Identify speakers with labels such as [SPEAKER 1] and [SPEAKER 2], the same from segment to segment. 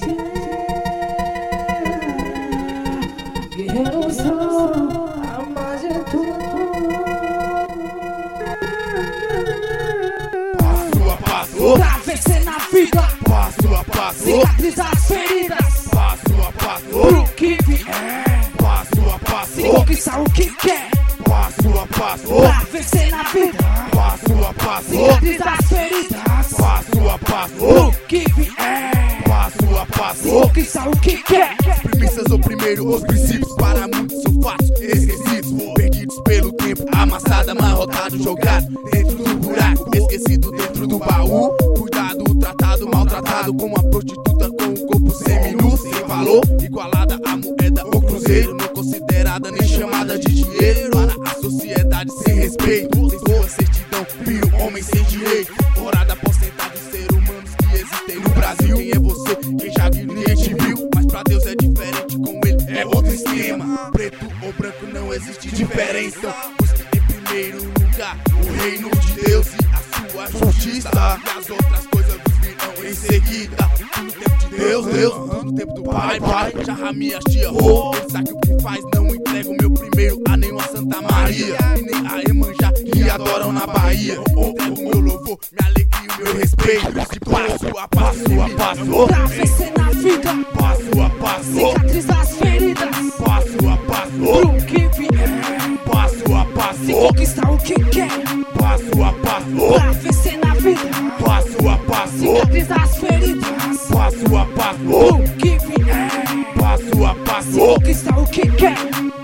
[SPEAKER 1] Guerreiro sou a mais de tudo.
[SPEAKER 2] Passo a passo,
[SPEAKER 1] Pra vencer na vida,
[SPEAKER 2] passo a passo,
[SPEAKER 1] cicatrizar as feridas.
[SPEAKER 2] passo a passo,
[SPEAKER 1] Pro que vier,
[SPEAKER 2] passo a passo,
[SPEAKER 1] conquistar o que quer.
[SPEAKER 2] passo a passo,
[SPEAKER 1] Pra vencer na vida,
[SPEAKER 2] passo a passo,
[SPEAKER 1] cicatrizar as feridas.
[SPEAKER 2] passo a passo,
[SPEAKER 1] Pro que vier,
[SPEAKER 2] passo a passo.
[SPEAKER 1] conquistar o que quer.
[SPEAKER 2] Premissas ou primeiro, os princípios para muitos são fatos esquecidos, perdidos pelo tempo, amassado, amarrotado, jogado dentro do buraco, esquecido dentro do baú. Cuidado, tratado, maltratado como uma prostituta com um corpo seminu, sem valor, igualada à moeda ou cruzeiro, não considerada nem chamada de dinheiro. Para a sociedade sem respeito, sem sua certidão, viu homem sem direito. Fora da porcentagem de seres humanos que existem no Brasil. Quem é você? Quem já viu, ninguém te viu. Mas pra Deus é diferente, com ele é outro esquema. Preto ou branco não existe diferença. Busque em primeiro lugar o reino de Deus e a sua justiça, e as outras coisas virão em seguida. Tudo no tempo de Deus, Deus, tudo no tempo do Pai, Pai. Já minha tia, ele sabe o que faz, não entrega o meu primeiro a nenhuma Santa Maria e nem a Emanjá que adoram na Bahia. Entrego o meu louvor, minha alegria e o meu respeito. De passo a passo a passo,
[SPEAKER 1] Pra vencer na vida,
[SPEAKER 2] passo a passo,
[SPEAKER 1] cicatrizar as feridas.
[SPEAKER 2] passo a passo,
[SPEAKER 1] Pro que vier,
[SPEAKER 2] passo a passo,
[SPEAKER 1] conquistar o que quer.
[SPEAKER 2] passo a passo,
[SPEAKER 1] Pra vencer na vida,
[SPEAKER 2] passo a passo,
[SPEAKER 1] cicatrizar as feridas.
[SPEAKER 2] passo a passo,
[SPEAKER 1] Pro que vier,
[SPEAKER 2] passo a passo,
[SPEAKER 1] conquistar o que quer.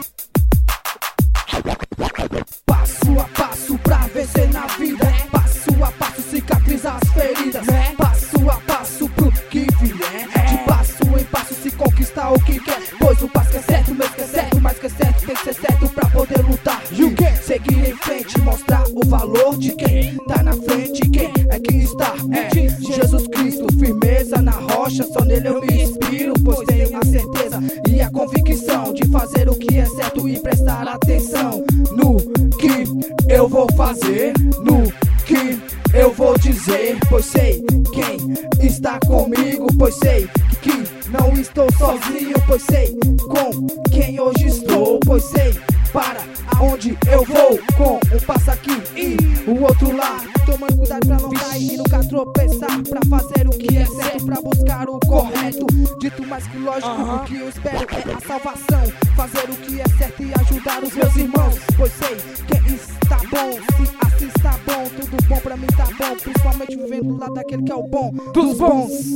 [SPEAKER 1] Passo a passo pra vencer na vida. Passo a passo cicatrizar as feridas. Passo a passo pro que vier. De passo em passo se conquistar o que quer. Pois o passo que é certo, mesmo que é certo, mas que é certo tem que ser certo pra poder lutar. E o que? Seguir em frente, mostrar o valor de quem tá na frente. Quem é que está? É Jesus Cristo, firmeza na rocha. Só nele eu me inspiro, pois tenho a certeza e a convicção de fazer o que é certo e prestar atenção no que eu vou fazer, no que eu vou dizer. Pois sei quem está comigo, pois sei que não estou sozinho, pois sei com quem hoje estou, pois sei para aonde eu vou, com um passo aqui e o outro lá, tomando cuidado pra não cair e nunca tropeçar, pra fazer o que é certo, pra buscar o correto. Dito mais que lógico, o que eu espero é a salvação, fazer o que é certo e ajudar os meus irmãos, pois sei que está bom, se assim está bom, tudo bom pra mim tá bom, principalmente vivendo do lado daquele que é o bom dos bons.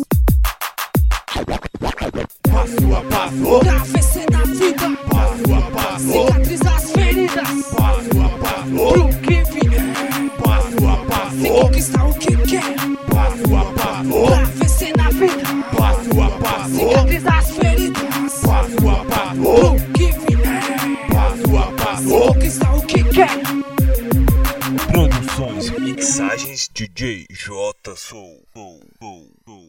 [SPEAKER 2] passo a passo,
[SPEAKER 1] Pra vencer na vida,
[SPEAKER 2] passo a passo,
[SPEAKER 1] cicatrizar as feridas.
[SPEAKER 2] passo a passo,
[SPEAKER 1] Pro que vier,
[SPEAKER 2] passo a passo,
[SPEAKER 1] conquistar o que quer.
[SPEAKER 2] passo a passo,
[SPEAKER 1] Pra vencer na vida,
[SPEAKER 2] passo a passo,
[SPEAKER 1] cicatrizar as feridas.
[SPEAKER 2] passo a passo,
[SPEAKER 1] Pro que vier,
[SPEAKER 2] passo a passo.
[SPEAKER 1] conquistar o que quer.
[SPEAKER 3] Produções e mixagens DJ J Soul.